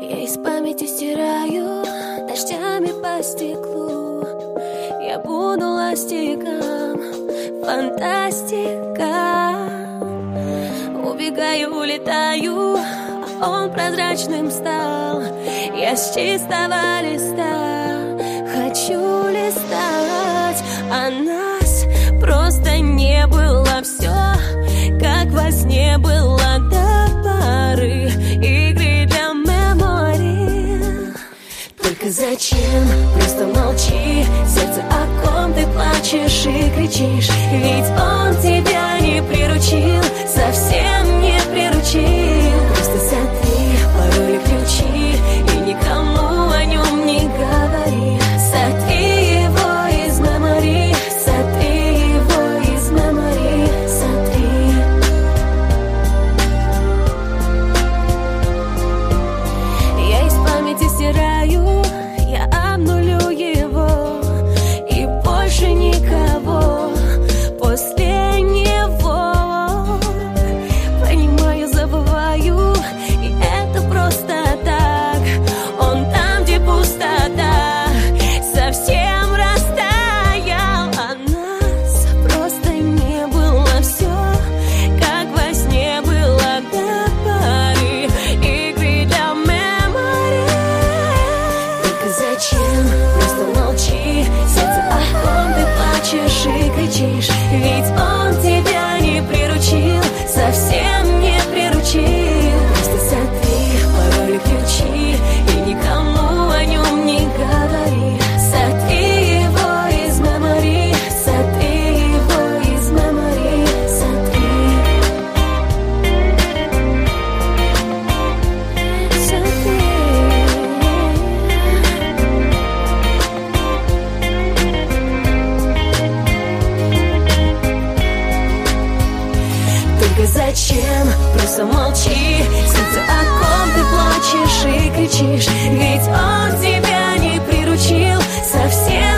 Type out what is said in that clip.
Я из памяти стираю дождями по стеклу. Я буду ластиком, фантастика. Убегаю, улетаю, а он прозрачным стал. Я с чистого листа хочу листать, а нас просто не было. Все, как во сне было до поры игры для мемори. Только зачем? Просто молчи. Сердце, о ком ты плачешь и кричишь. Ведь он тебя не приручил, совсем не приручил. Просто сотри пароли, ключи и никому о нем не говори. Сотри его из мемори, сотри его из мемори, сотри. Я из памяти стираю, я обнулю его, и больше никого после него. Понимаю, забываю, и это просто так. Он там, где пустота, совсем растаял, а нас просто не было. Все, как во сне было до поры игры для мемори. Только зачем? Просто молчи. Сердце, о ком ты плачешь и кричишь. Ведь он тебя не приручил, совсем не приручил. Просто сотри пароли, ключи и никому о нем не говори. Сотри его из мемори, сотри его из мемори, сотри. Сотри. Только зачем? Просто молчи. Сердце, о ком ты плачешь и кричишь. Ведь он тебя не приручил, совсем